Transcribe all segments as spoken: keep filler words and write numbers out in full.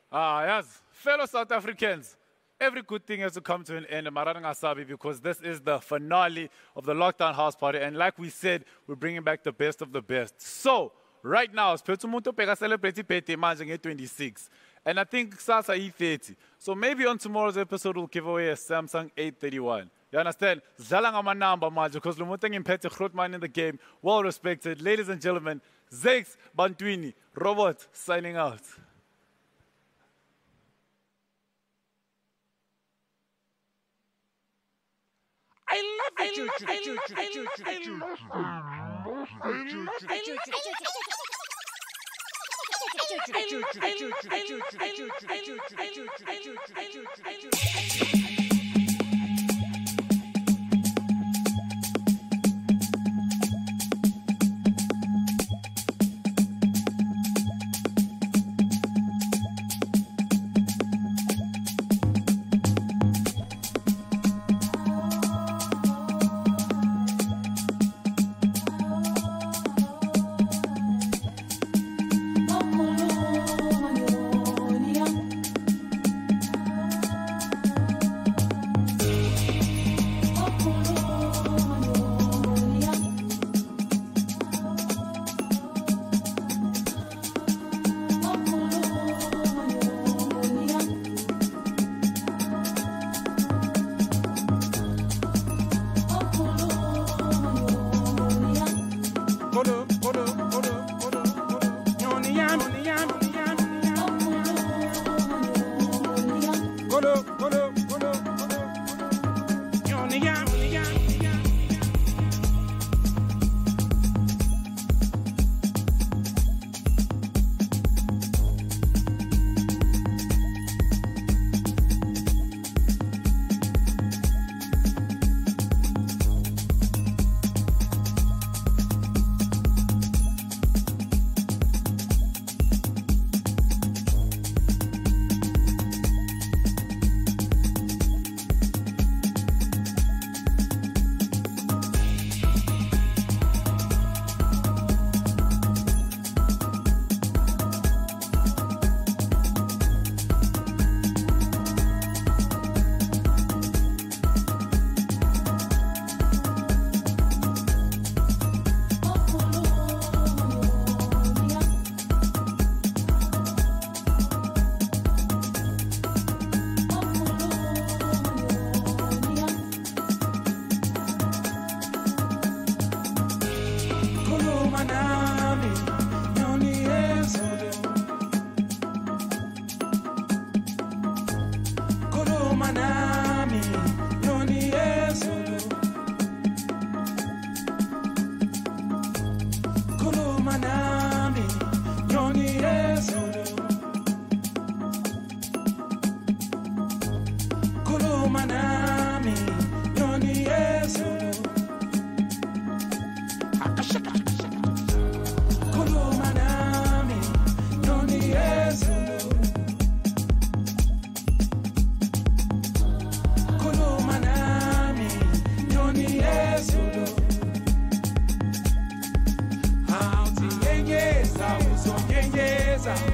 Ah, yes. Fellow South Africans, every good thing has to come to an end, Marang Asabi, because this is the finale of the Lockdown House Party. And like we said, we're bringing back the best of the best. So, right now, Spetumuto Pega celebrating birthday Manjang at twenty-six. And I think Sasa E thirty. So maybe on tomorrow's episode, we'll give away a Samsung A thirty-one. You understand? Zalanga manamba manje, because Lumutang Impete Grootman in the game, well respected. Ladies and gentlemen, Zakes Bantwini, Robot, signing out. I love it. I love it. I love it. I love it.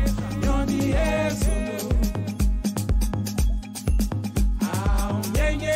Yeah, yeah.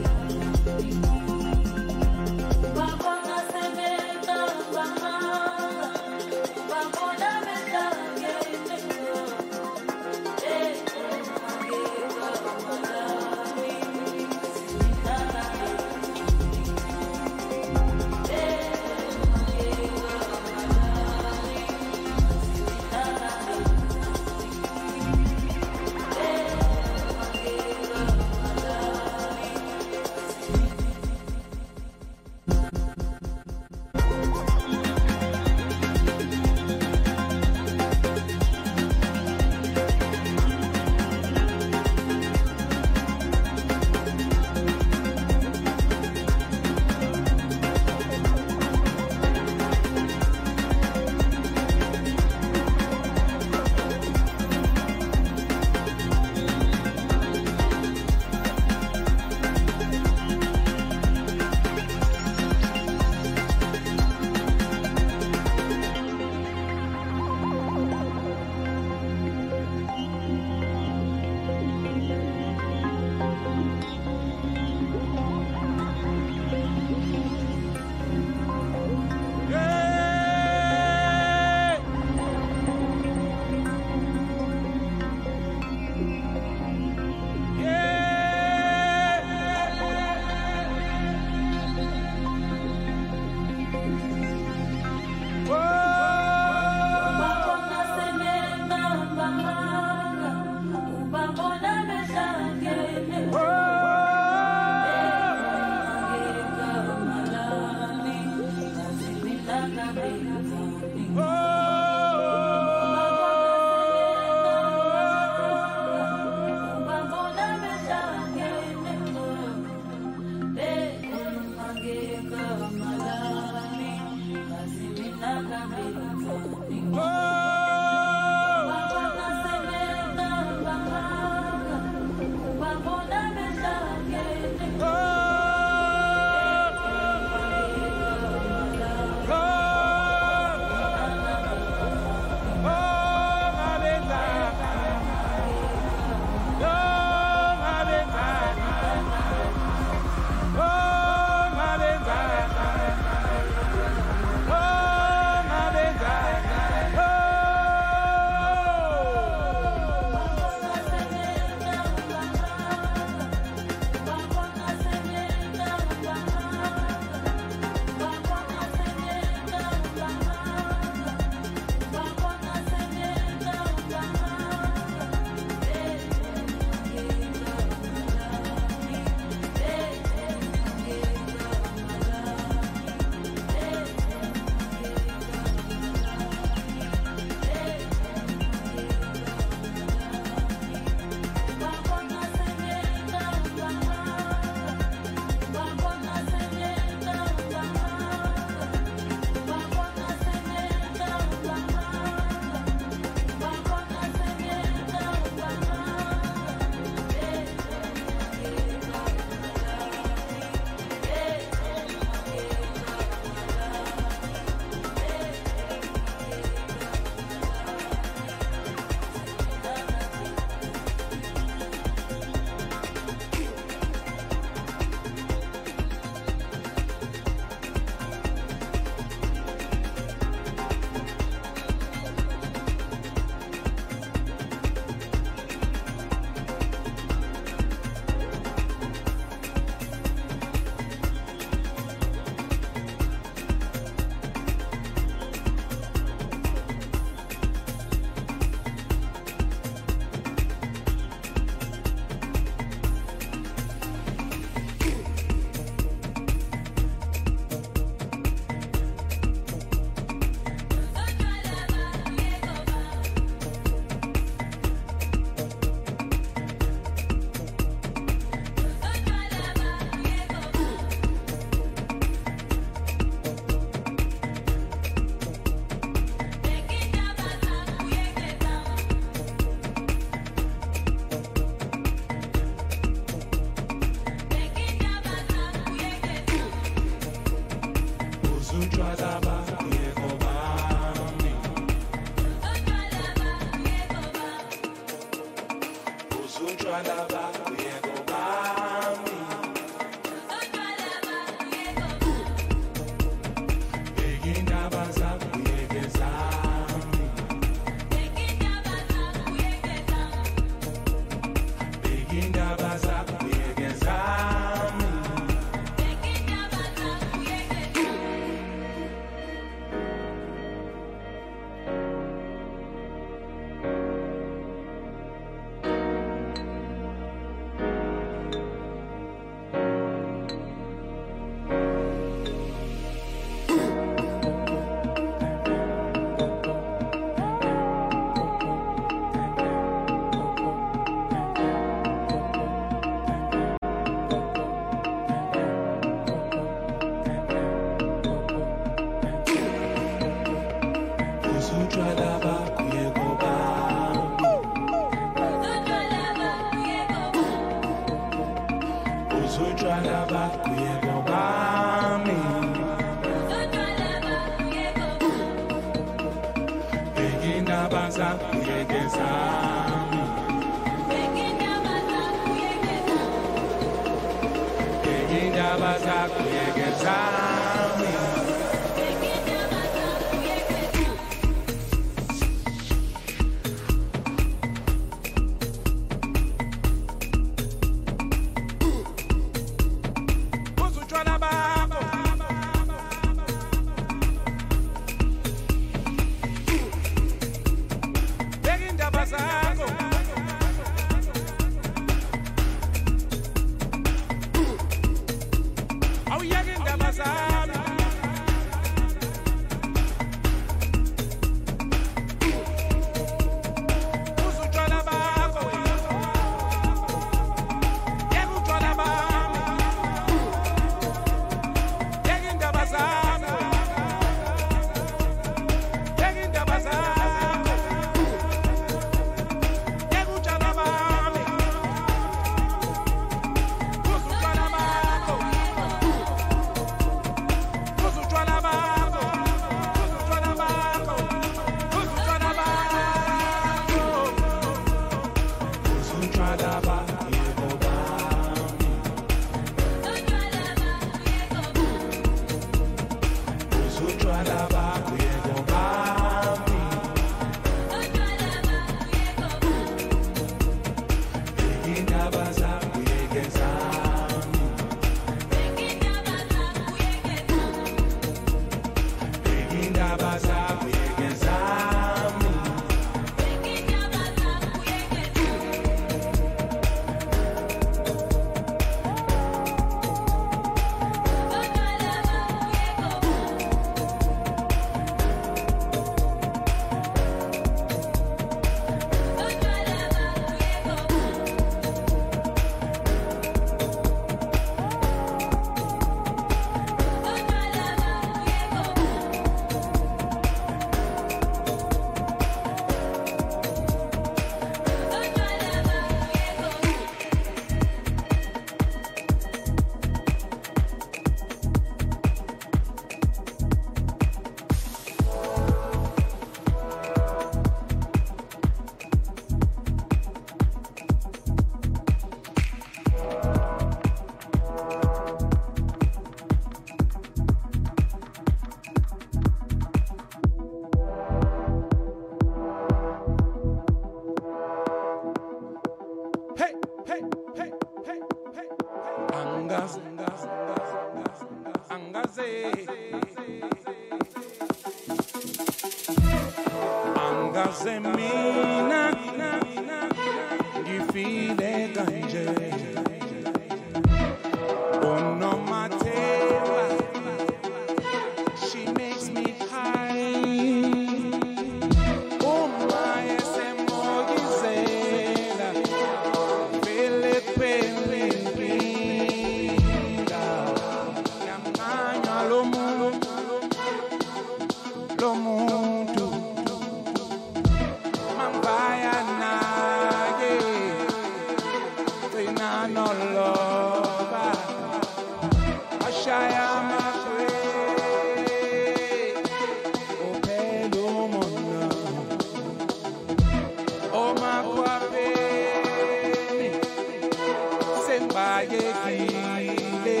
bayekile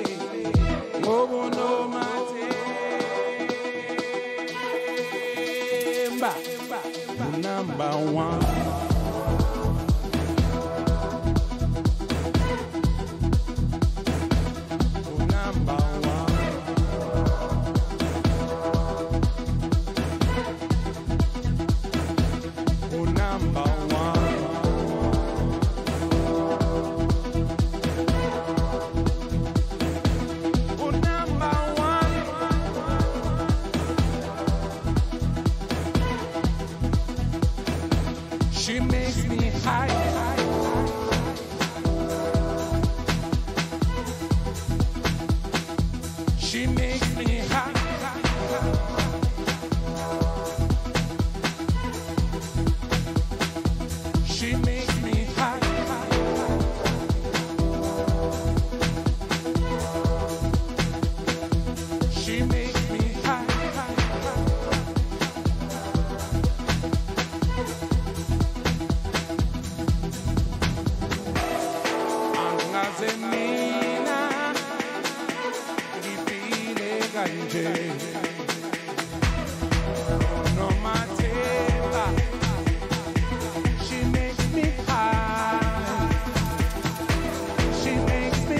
ngobunomathemba number one. She makes me high. She makes me high. She makes me high. She makes me high. Mina ngifile kanje nomathemba. She makes me high. She makes me.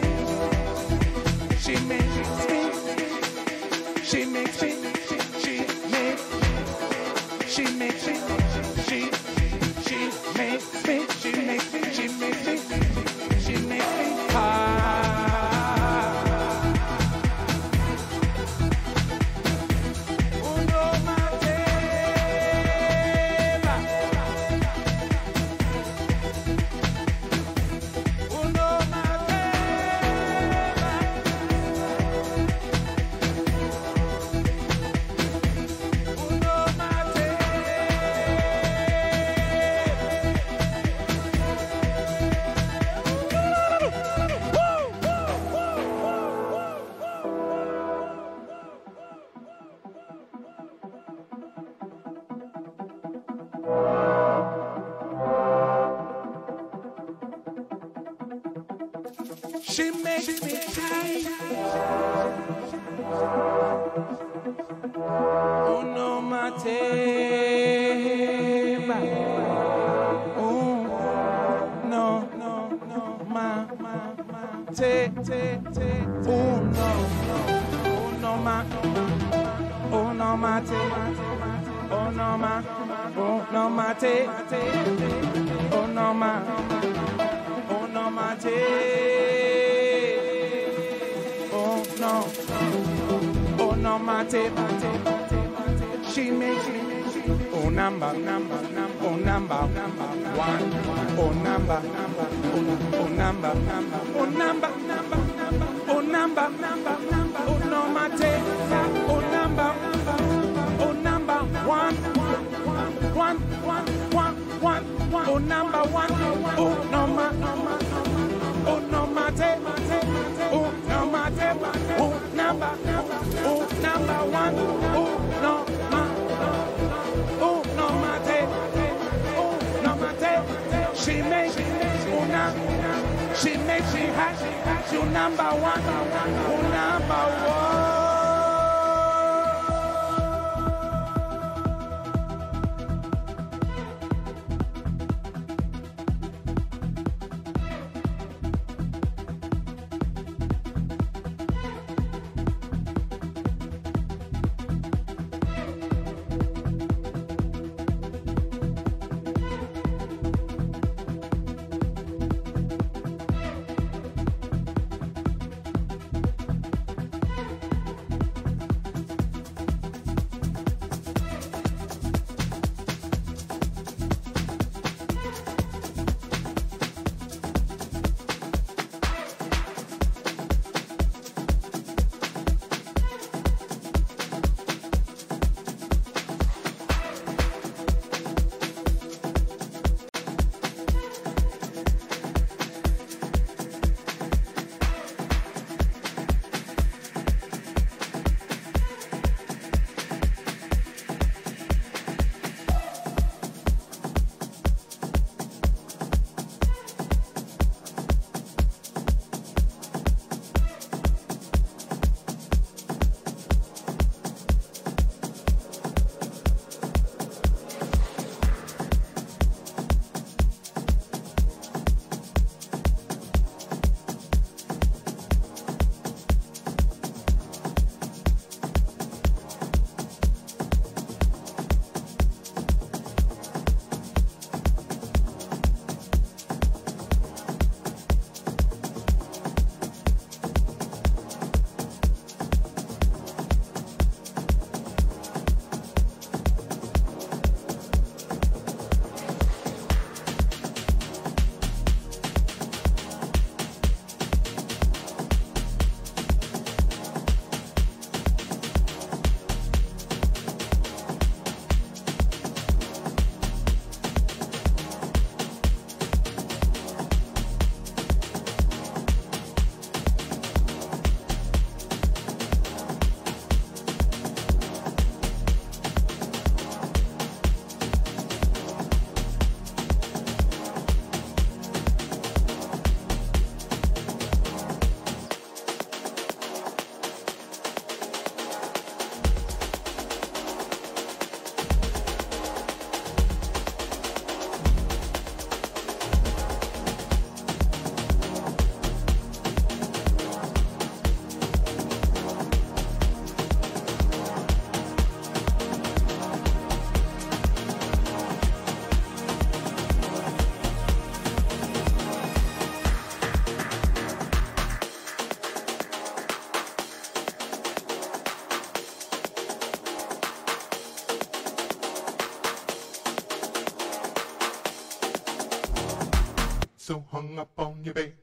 She makes me. She makes me. She makes. She makes me. She. She makes me. She makes me. She makes me. She makes me high. Unomathemba. She makes me high. Unomathemba. Oh no no no ma ma ma te te te. Oh no oh no ma oh no ma te oh no ma oh no ma te oh no ma oh no ma te. Oh no, oh no, mate, mate, she makes me. Oh number, number, number, oh number, number one. Oh number, number, oh number, number, oh number, number, number, oh number, number, number, oh no, mate, oh number, oh number one, one, one, one, one, one, oh number one, oh no, ma, oh no, mate, oh no, mate, oh number, oh number one, oh no, ma, oh no, mate, oh no, mate, she makes una, she makes me happy, she number one, oh number one. so hung up on you, baby.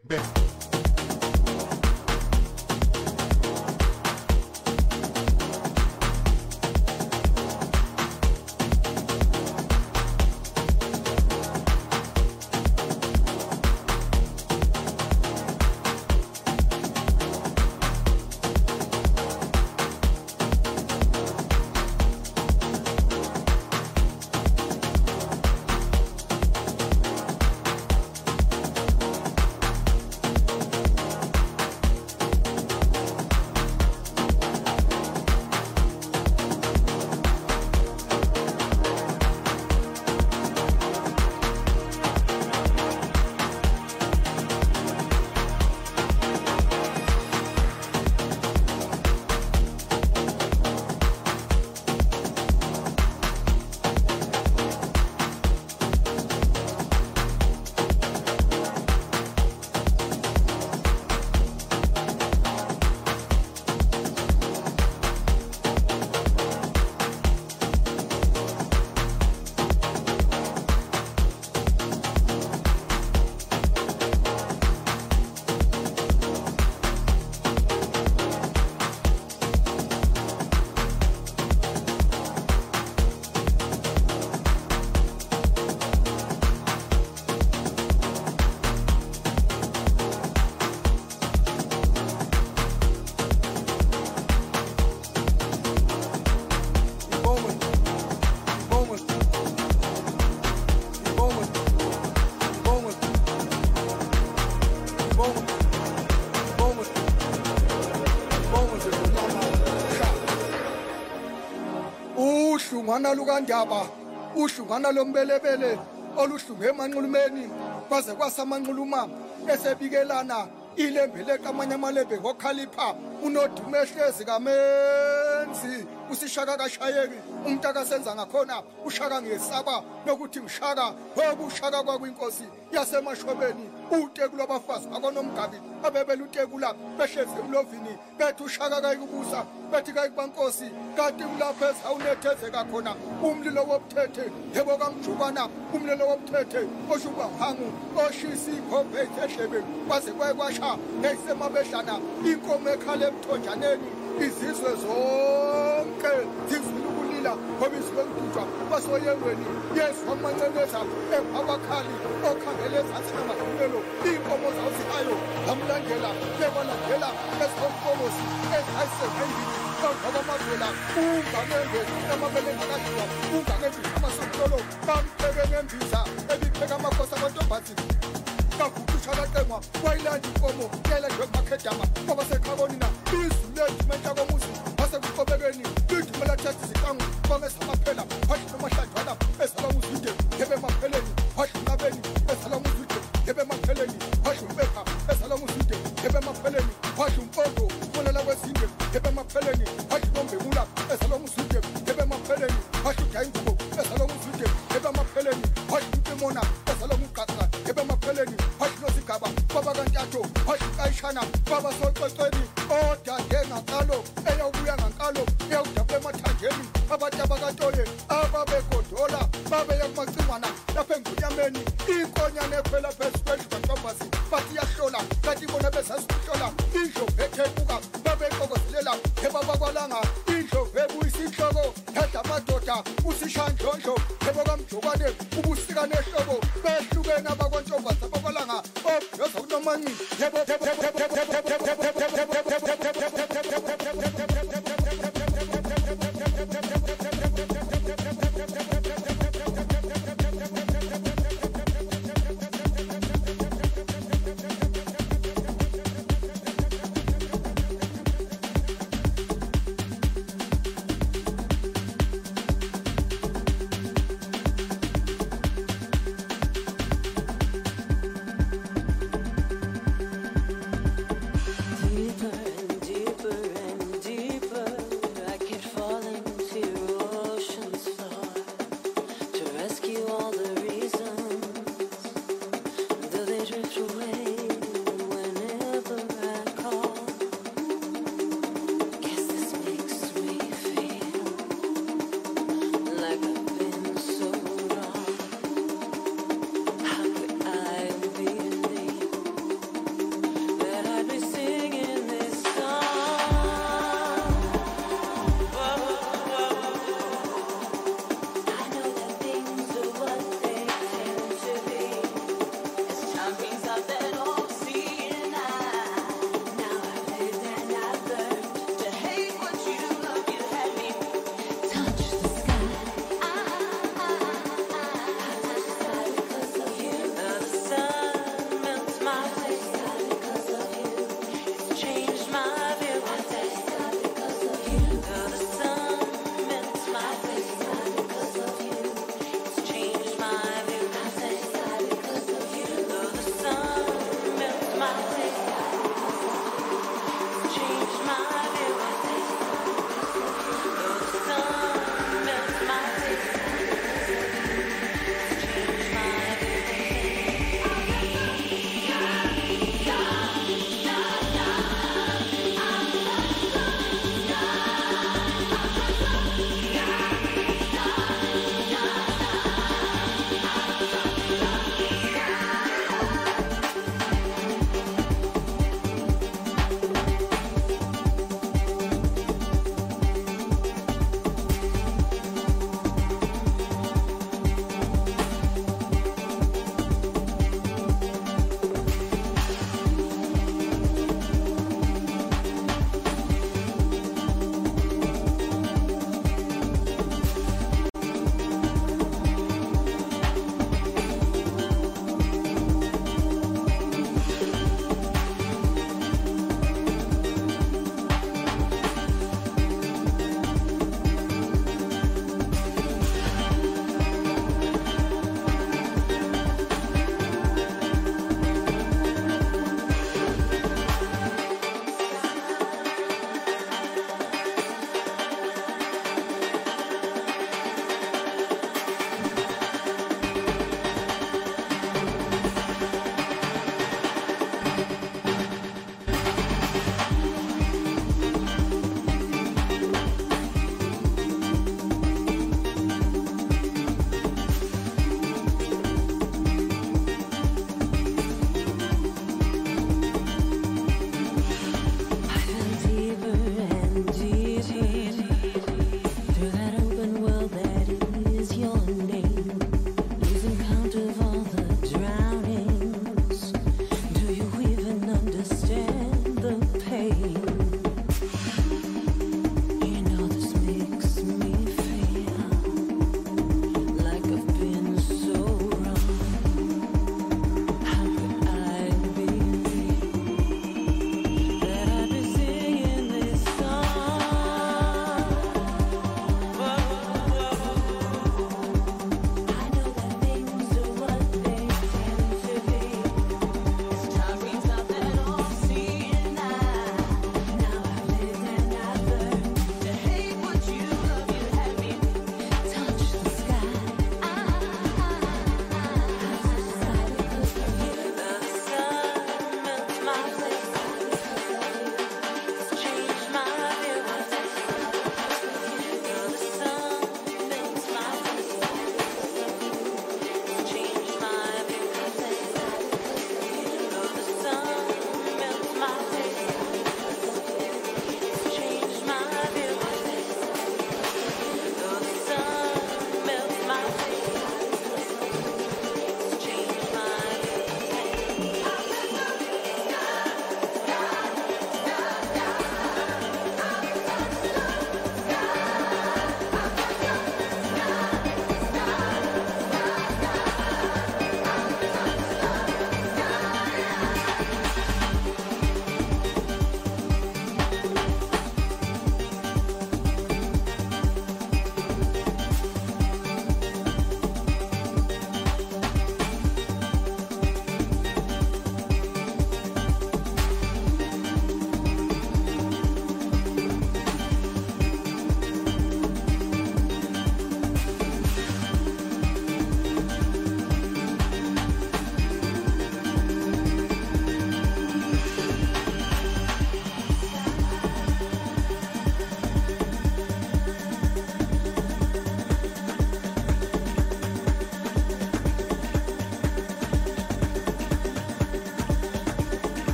uhlungwana lukandaba uhlungwana lombelebele oluhlunge emanqulumeni kwaze kwasamanquluma esebikelana ilembe leqamanye amalembe ngokhalipha unodumehlezi kamenzi usishaka kashayeki umuntu akasenza ngakhona ushaka ngesaba nokuthi ngishaka ngoba ushaka kwakwinkosi yasemashobeni utekula abafazi akonomgabi abebela utekula behlezi emlovini bethi ushaka kayikubusa bethi kayikubankosi kanti ulapha ezawunethezeka khona umlilo wobuthethe yebo kamjubana umlilo wobuthethe oshuba hangu oshisa ikhombe ehlebeni kwaze kwayekwasha ngeyisemabedlana inkomo ekhala emthonjaneni izizwe zonke zizwile ukulila ngoba izwe ngidutshwa basoyengweni yesu wamanceneza ebabakhali okhangele ezansi namahulelo inkomo zawuzihayo zamlandela bekwalandela esikomkomosi ezayisevendini ngoba amavela unganenge amabele ngakadliwa unganenge amasokolo bampheke ngembiza ebipheka amakhosi amantombazi kaguqusha kaqengwa wayilanda inkomo yayilandwe kumakhedama ngoba sekhaboni na izwi lethu mentshakomuzi basekuqobekeni liduma lathatha iziqangu bangesamaphela washina amahladlwana esalamuzide ngebe mapheleni washina abeni esalamuzide ngebe mapheleni washina impepha esalamuzide ngebe mapheleni washina umpondo umolela kwesinde ngebe mapheleni washina ombemula esalamuzide ngebe mapheleni washina udayingubo esalamuzide ngebe mapheleni washina impemona esalamuqaqa ngebe mapheleni washina osigaba baba kantatho washina kayishana baba soxoxweni odade ngakalo eyawubuya ngankalo eyawudabula emathanjeni abantu abakatoye ababegodola babeya kumacingwana lapha engunyameni inkonyane ekhwela phezu kwendlu kantombasi bathi iyahlola kanti bona bezazikuhlola indlovu ethebuka babeqokozelela ebabakwalanga indlovu ebuyisa inhloko yada amadoda usishandlondlo yebo kamjokwane ubusika nehlobo behlukene abakwantombasi abakwalanga obyoza kunomanci yebo How could I be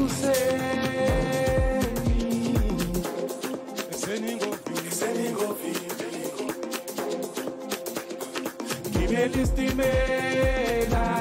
Istimela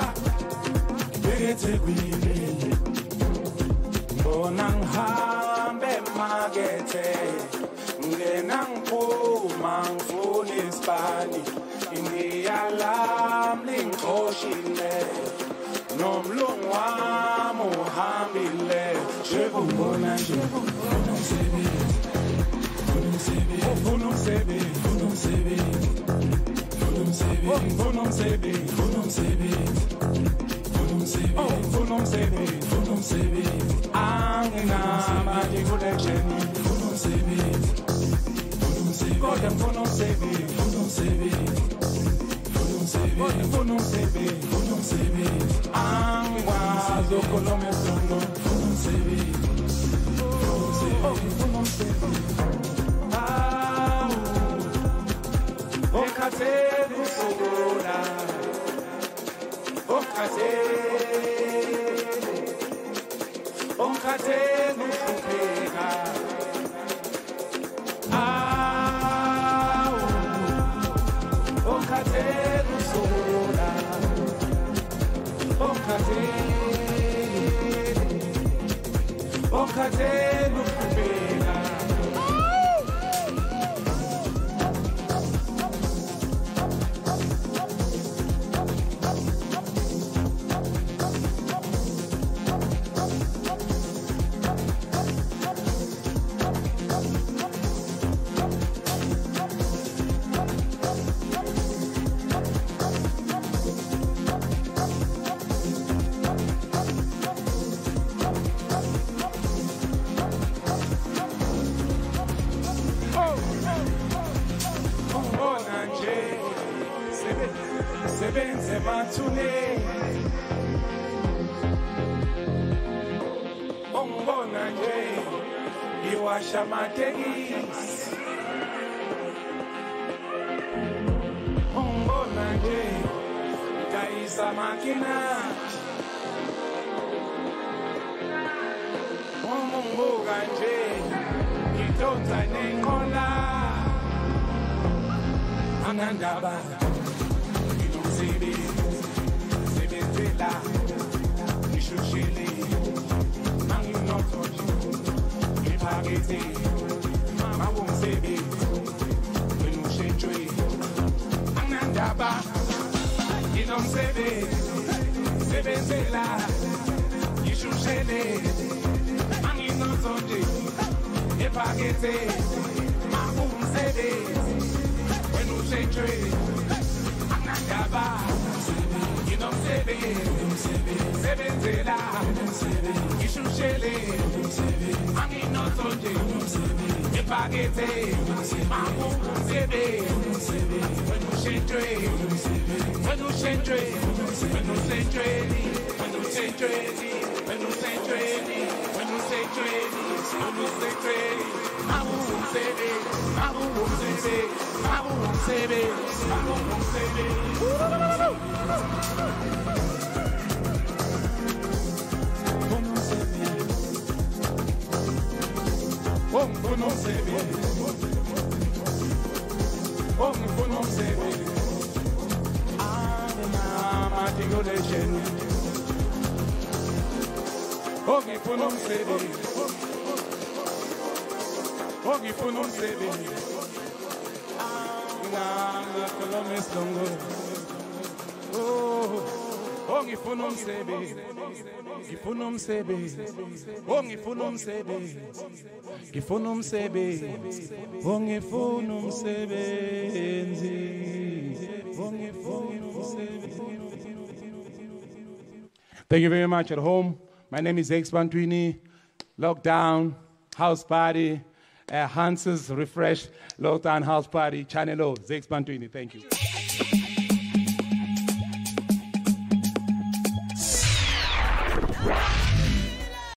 Bete gwini Bonang hambe magete Ngenang puma ngfuni spani Ini alam linkoshile Nomlung wamo hambile Shebubona Shebubona sebe Funum sebe Funum sebe Funum sebe Funum sebe, funum sebe, funum sebe, funum sebe, oh, funum sebe, funum sebe, angina madi collection, funum sebe, funum sebe, golden funum sebe, funum sebe, funum sebe, funum sebe, funum sebe, angwa zokolome sono, funum sebe, funum sebe, oh, funum sebe, ah, okate. Onkatenu kupeka ah onkatenu sola onkatenu onkatenu kupeka Sebenze matune Ombona nje Iwasha mategis Ombona nje Kaisa makina Omumbuga nje Kitonza nenkola Anandaba Sebe, sebe tela, nishushele, mangi notoji, ipagete, mawum sebe, wenushenjwe, anandaba, inom sebe, sebe tela, nishushele, mangi notoji, ipagete, mawum sebe, wenushenjwe. Yaba, you know, sebe, sebe, zela, ishu shele, angi no toje, epagete, mamu, sebe, when you shentre, when you shentre, when you shentre, when you shentre, when you shentre, when you shentre, when you shentre, mamu, sebe, mamu, sebe, mamu, sebe, mamu, sebe. Oh, funum sebe. Oh, funum sebe. Ana matigo de chen. Oh, funum sebe. Oh, funum sebe. Ana kolomes longo. Oh, oh, ngifunum sebe. Ngifunum sebe. Oh, ngifunum sebe. Ngifunum sebe. Oh, ngifunum sebenzi. Oh, ngifunum sebe. Thank you very much at home. My name is X Bantwini. Lockdown, house party, uh, Hans's Refresh, Lockdown house party, Channel O, Zex Bantwini. Thank you.